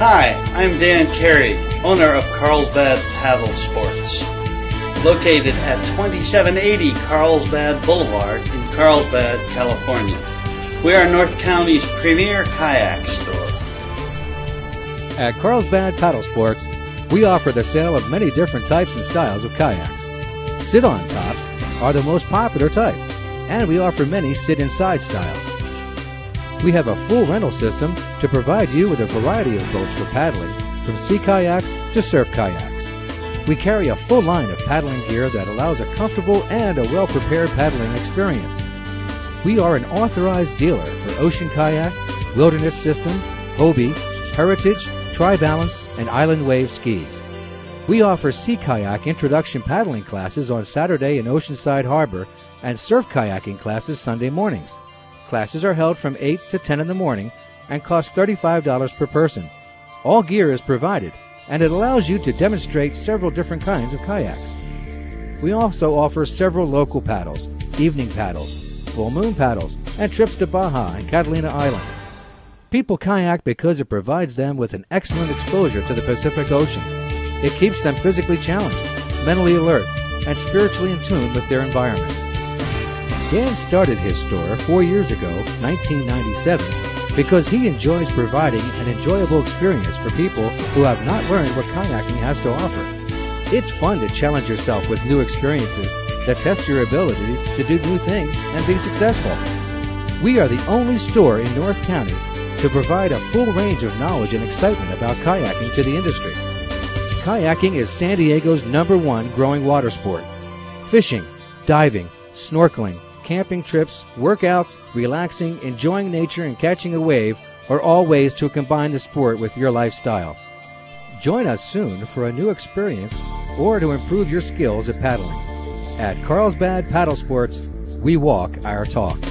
Hi, I'm Dan Carey, owner of Carlsbad Paddle Sports, located at 2780 Carlsbad Boulevard in Carlsbad, California. We are North County's premier kayak store. At Carlsbad Paddle Sports, we offer the sale of many different types and styles of kayaks. Sit-on tops are the most popular type, and we offer many sit-inside styles. We have a full rental system to provide you with a variety of boats for paddling, from sea kayaks to surf kayaks. We carry a full line of paddling gear that allows a comfortable and a well-prepared paddling experience. We are an authorized dealer for Ocean Kayak, Wilderness System, Hobie, Heritage, Tri-Balance, and Island Wave skis. We offer sea kayak introduction paddling classes on Saturday in Oceanside Harbor and surf kayaking classes Sunday mornings. Classes are held from 8 to 10 in the morning and cost $35 per person. All gear is provided, and it allows you to demonstrate several different kinds of kayaks. We also offer several local paddles, evening paddles, full moon paddles, and trips to Baja and Catalina Island. People kayak because it provides them with an excellent exposure to the Pacific Ocean. It keeps them physically challenged, mentally alert, and spiritually in tune with their environment. Dan started his store 4 years ago, 1997, because he enjoys providing an enjoyable experience for people who have not learned what kayaking has to offer. It's fun to challenge yourself with new experiences that test your abilities to do new things and be successful. We are the only store in North County to provide a full range of knowledge and excitement about kayaking to the industry. Kayaking is San Diego's #1 growing water sport. Fishing, diving, snorkeling, camping trips, workouts, relaxing, enjoying nature, and catching a wave are all ways to combine the sport with your lifestyle. Join us soon for a new experience or to improve your skills at paddling. At Carlsbad Paddle Sports, we walk our talk.